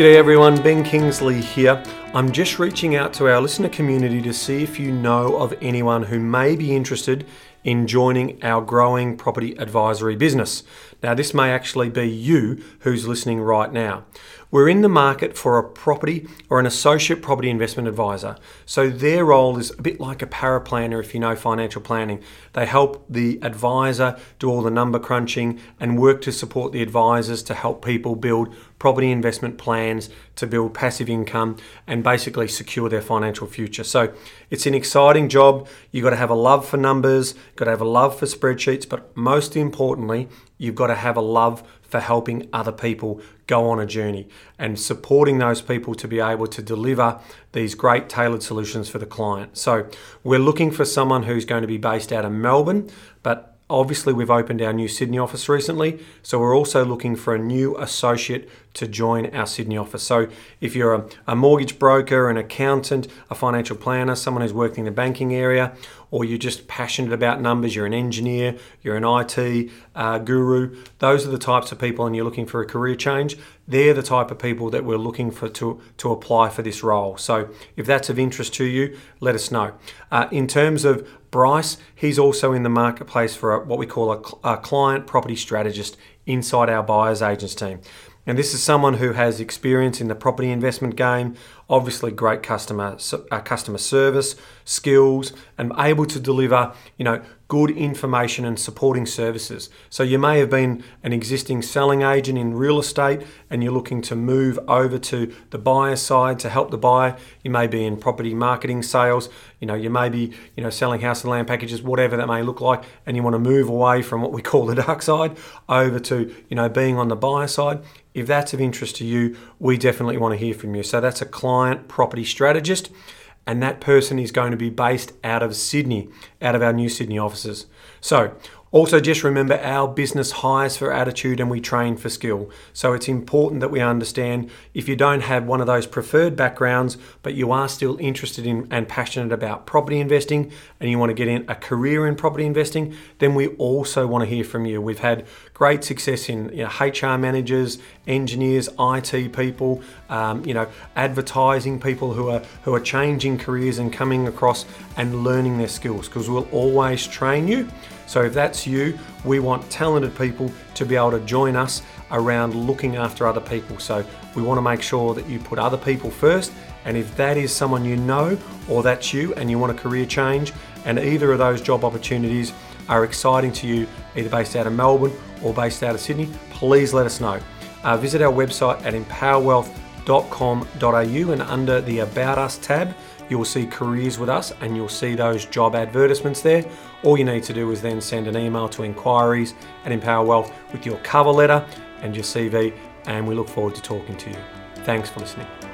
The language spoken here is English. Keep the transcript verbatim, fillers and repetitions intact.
G'day everyone, Ben Kingsley here. I'm just reaching out to our listener community to see if you know of anyone who may be interested in joining our growing property advisory business. Now, this may actually be you who's listening right now. We're in the market for a property or an associate property investment advisor. So their role is a bit like a paraplanner if you know financial planning. They help the advisor do all the number crunching and work to support the advisors to help people build property investment plans to build passive income and basically secure their financial future. So it's an exciting job. You've got to have a love for numbers, got to have a love for spreadsheets, but most importantly, you've got to have a love for helping other people go on a journey and supporting those people to be able to deliver these great tailored solutions for the client. So we're looking for someone who's going to be based out of Melbourne, but obviously we've opened our new Sydney office recently, so we're also looking for a new associate to join our Sydney office. So if you're a, a mortgage broker, an accountant, a financial planner, someone who's working in the banking area, or you're just passionate about numbers, you're an engineer, you're an I T uh, guru, those are the types of people, and you're looking for a career change, they're the type of people that we're looking for to, to apply for this role. So if that's of interest to you, let us know. Uh, in terms of Bryce, he's also in the marketplace for a, what we call a, a client property strategist inside our buyer's agents team. And this is someone who has experience in the property investment game, obviously great customer uh, customer service, skills, and able to deliver, you know, good information and supporting services. So you may have been an existing selling agent in real estate and you're looking to move over to the buyer side to help the buyer. You may be in property marketing sales, you know, you may be, you know, selling house and land packages, whatever that may look like, and you want to move away from what we call the dark side over to, you know, being on the buyer side. If that's of interest to you, we definitely want to hear from you. So that's a client property strategist, and that person is going to be based out of Sydney, out of our new Sydney offices. So also just remember, our business hires for attitude and we train for skill. So it's important that we understand if you don't have one of those preferred backgrounds, but you are still interested in and passionate about property investing and you want to get in a career in property investing, then we also want to hear from you. We've had great success in, you know, H R managers, engineers, I T people, um, you know, advertising people who are who are changing careers and coming across and learning their skills, because we'll always train you. So if that's you, we want talented people to be able to join us around looking after other people. So we want to make sure that you put other people first. And if that is someone you know, or that's you and you want a career change, and either of those job opportunities are exciting to you, either based out of Melbourne or based out of Sydney, please let us know. Uh, visit our website at empower wealth dot com dot a u, and under the About Us tab, you'll see careers with us and you'll see those job advertisements there. All you need to do is then send an email to inquiries at Empower Wealth with your cover letter and your C V, and we look forward to talking to you. Thanks for listening.